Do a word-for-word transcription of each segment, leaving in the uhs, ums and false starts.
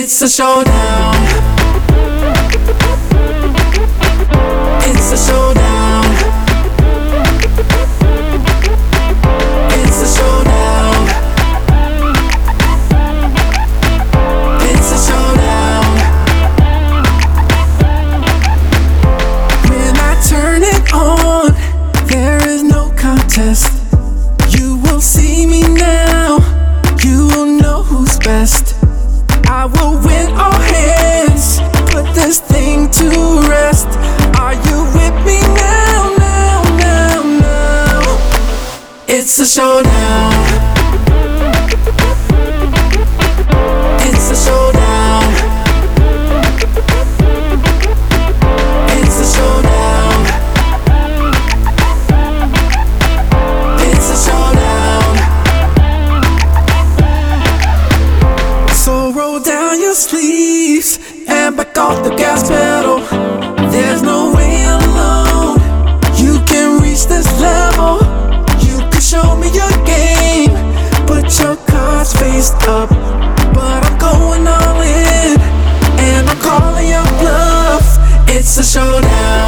It's a showdown. It's a showdown. It's a showdown. It's a showdown. When I turn it on, there is no contest. You will see me now. You will know who's best. I will win all hands, put this thing to rest. Are you with me now, now, now, now? It's a showdown. It's a showdown. It's a showdown. It's a showdown. So roll down your sleeves and back off the gas pedal. There's no way alone you can reach this level. You can show me your game, put your cards face up, but I'm going all in and I'm calling your bluff. It's a showdown.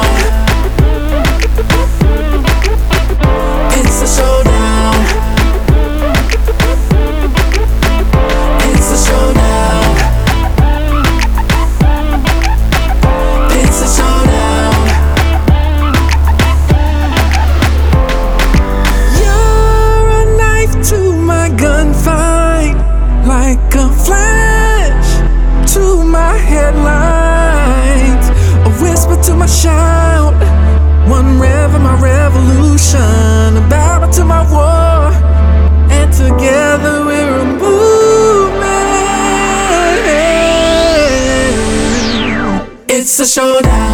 It's a showdown. It's a showdown. It's a showdown. You're a knife to my gunfight, like a flash to my headlights, a whisper to my shout, one rev of my revolution, a battle to my war, and together we're a movement. It's a showdown.